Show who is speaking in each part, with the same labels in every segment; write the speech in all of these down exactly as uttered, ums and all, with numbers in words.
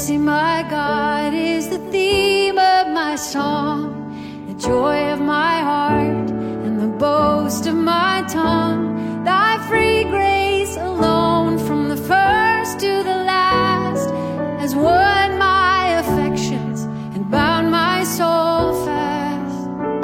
Speaker 1: mercy, my God, is the theme of my song, the joy of my heart and the boast of my tongue. Thy free grace alone, from the first to the last, has won my affections and bound my soul fast.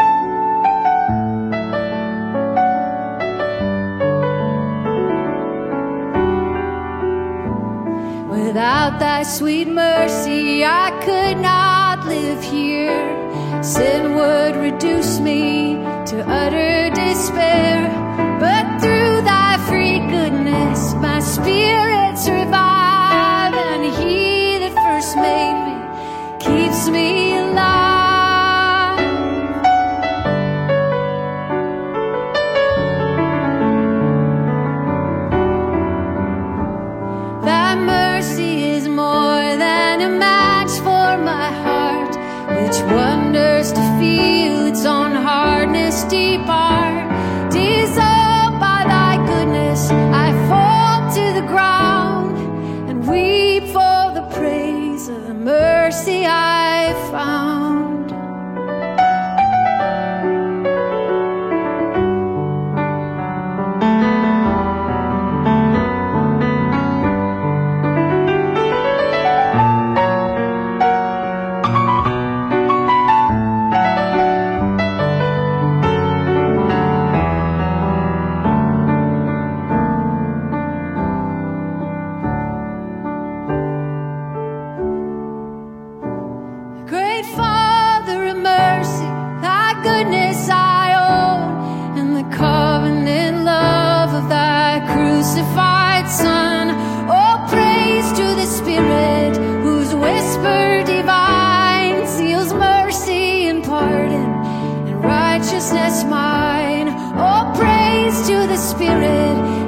Speaker 1: Without thy sweet mercy, I could not live here. Sin would reduce me to utter despair. But through thy free goodness, my spirit's revived, and he that first made me keeps me alive. Thy mercy is more than a match for my heart, which wonders to feel its own hardness depart. Dissolved by thy goodness, I fall to the ground and weep for the praise of the mercy I found. Great Father of mercy, thy goodness I own, and the covenant love of thy crucified Son. Oh, praise to the Spirit, whose whisper divine seals mercy and pardon and righteousness mine. Oh, praise to the Spirit,